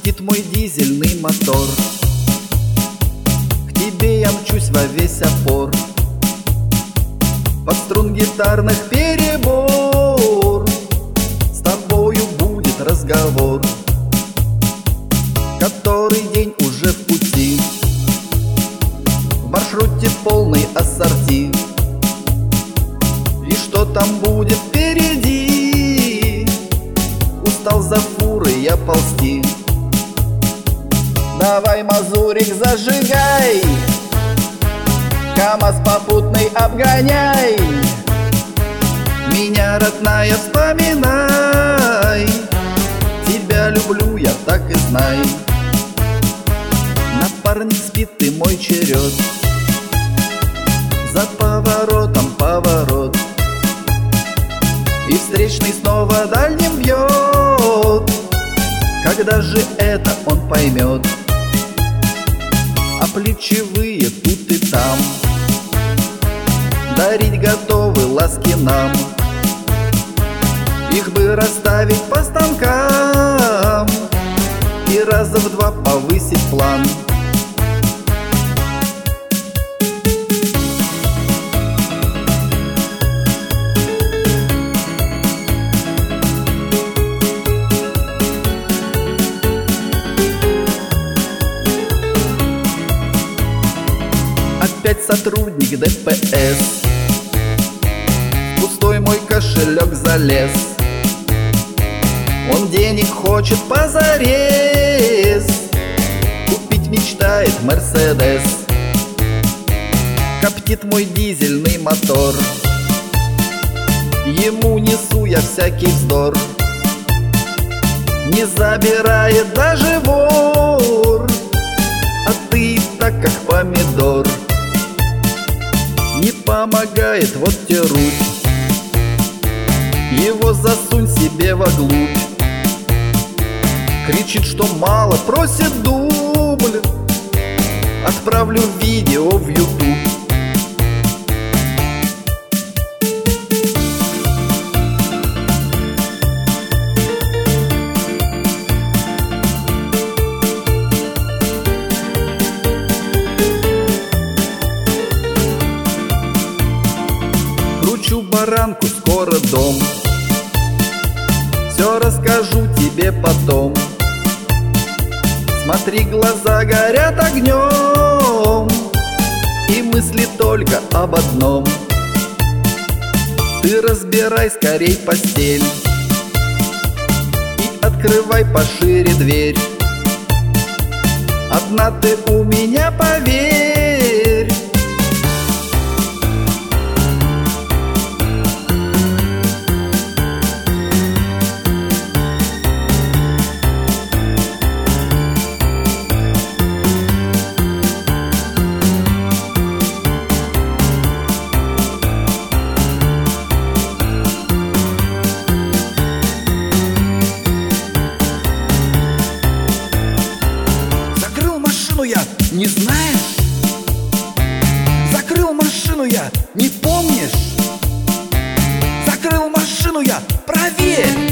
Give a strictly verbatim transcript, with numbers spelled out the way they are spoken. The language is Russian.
Пыхтит мой дизельный мотор, к тебе я мчусь во весь опор. Под струн гитарных перебор с тобою будет разговор. Который день уже в пути, в маршруте полный ассорти. И что там будет впереди? Устал за фурой я ползти. Давай, мазурик, зажигай, КамАЗ попутный обгоняй. Меня, родная, вспоминай, тебя люблю я, так и знай. Напарник спит, и мой черед, за поворотом поворот, и встречный снова дальним бьет. Когда же это он поймет? А плечевые тут и там дарить готовы ласки нам. Их бы расставить по станкам и раза в два повысить план. Опять сотрудник ДПС в пустой мой кошелек залез. Он денег хочет позарез, купить мечтает Мерседес. Коптит мой дизельный мотор, ему несу я всякий вздор. Не забирает даже вор, а ты так как помидор. Не помогает, вот те руки, его засунь себе воглубь. Кричит, что мало, просит дубль, отправлю видео в ютуб. Кручу баранку, скоро дом, все расскажу тебе потом. Смотри, глаза горят огнем, и мысли только об одном. Ты разбирай скорей постель и открывай пошире дверь. Одна ты у меня, поверь. Я, не знаешь? Закрыл машину я, не помнишь? Закрыл машину я, проверь!